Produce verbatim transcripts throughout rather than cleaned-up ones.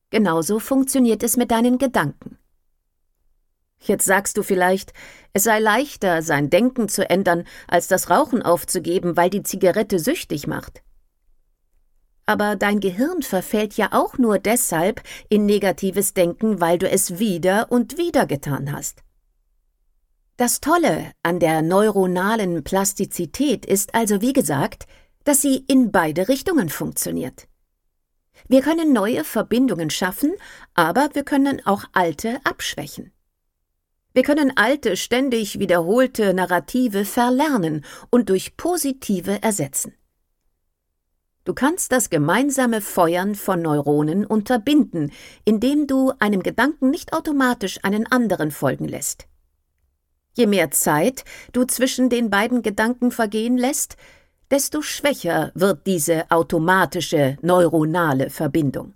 Genauso funktioniert es mit deinen Gedanken. Jetzt sagst du vielleicht, es sei leichter, sein Denken zu ändern, als das Rauchen aufzugeben, weil die Zigarette süchtig macht. Aber dein Gehirn verfällt ja auch nur deshalb in negatives Denken, weil du es wieder und wieder getan hast. Das Tolle an der neuronalen Plastizität ist also, wie gesagt, dass sie in beide Richtungen funktioniert. Wir können neue Verbindungen schaffen, aber wir können auch alte abschwächen. Wir können alte, ständig wiederholte Narrative verlernen und durch positive ersetzen. Du kannst das gemeinsame Feuern von Neuronen unterbinden, indem du einem Gedanken nicht automatisch einen anderen folgen lässt. Je mehr Zeit du zwischen den beiden Gedanken vergehen lässt, desto schwächer wird diese automatische neuronale Verbindung.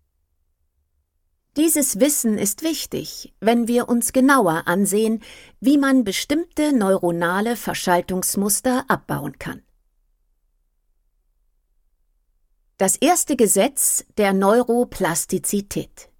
Dieses Wissen ist wichtig, wenn wir uns genauer ansehen, wie man bestimmte neuronale Verschaltungsmuster abbauen kann. Das erste Gesetz der Neuroplastizität.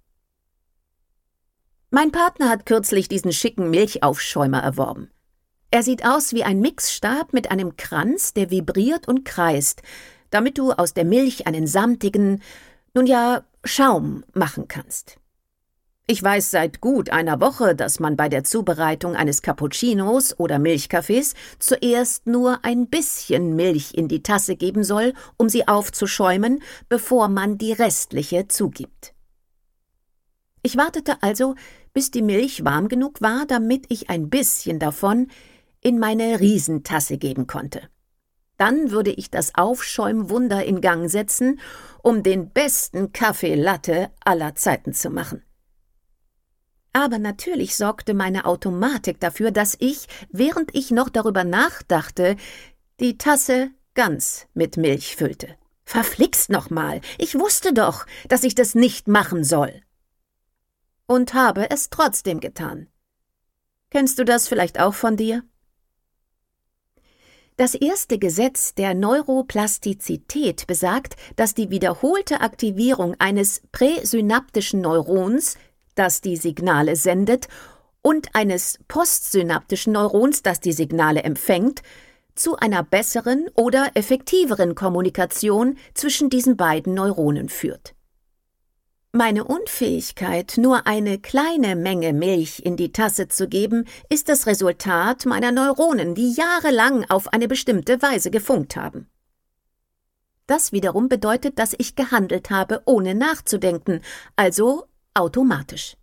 Mein Partner hat kürzlich diesen schicken Milchaufschäumer erworben. Er sieht aus wie ein Mixstab mit einem Kranz, der vibriert und kreist, damit du aus der Milch einen samtigen, nun ja, Schaum machen kannst. Ich weiß seit gut einer Woche, dass man bei der Zubereitung eines Cappuccinos oder Milchkaffees zuerst nur ein bisschen Milch in die Tasse geben soll, um sie aufzuschäumen, bevor man die restliche zugibt. Ich wartete also, bis die Milch warm genug war, damit ich ein bisschen davon in meine Riesentasse geben konnte. Dann würde ich das Aufschäumwunder in Gang setzen, um den besten Kaffee Latte aller Zeiten zu machen. Aber natürlich sorgte meine Automatik dafür, dass ich, während ich noch darüber nachdachte, die Tasse ganz mit Milch füllte. Verflixt nochmal, ich wusste doch, dass ich das nicht machen soll. Und habe es trotzdem getan. Kennst du das vielleicht auch von dir? Das erste Gesetz der Neuroplastizität besagt, dass die wiederholte Aktivierung eines präsynaptischen Neurons, das die Signale sendet, und eines postsynaptischen Neurons, das die Signale empfängt, zu einer besseren oder effektiveren Kommunikation zwischen diesen beiden Neuronen führt. Meine Unfähigkeit, nur eine kleine Menge Milch in die Tasse zu geben, ist das Resultat meiner Neuronen, die jahrelang auf eine bestimmte Weise gefunkt haben. Das wiederum bedeutet, dass ich gehandelt habe, ohne nachzudenken, also automatisch.